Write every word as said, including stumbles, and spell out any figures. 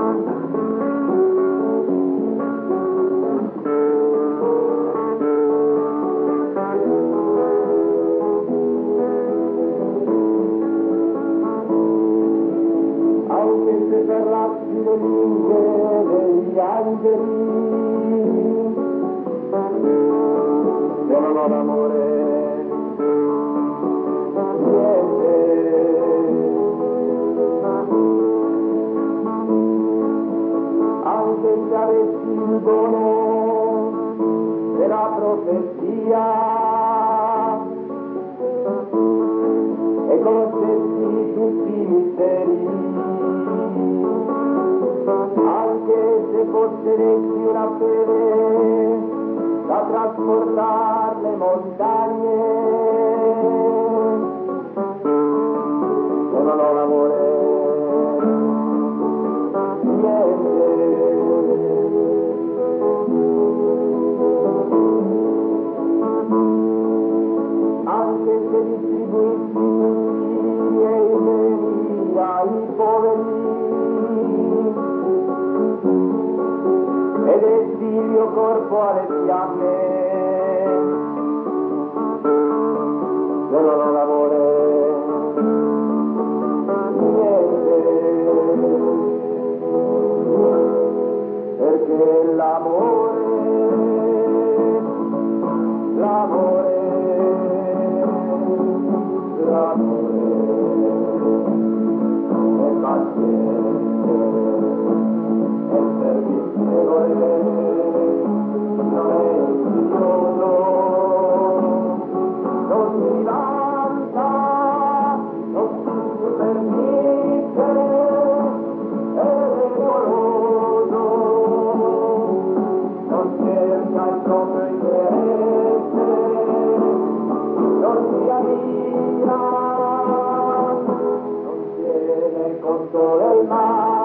Per l'aspide lingue degli angeli se non ho l'amore niente, anche se avessi il dono della profezia e conoscessi tutti i misteri, anche se possedessi una fede da trasportare le montagne, se non ho l'amore niente. Anche se distribuissi tutti i miei beni ai poveri ed essi il mio corpo alle fiamme, se non ho l'amore niente, perché l'amore, l'amore, l'amore è paziente, è servizievole, non è insidioso, non si vanta, non si permette, è rigoroso, non cerca il proprio interesse, non si adira, non tiene conto del male.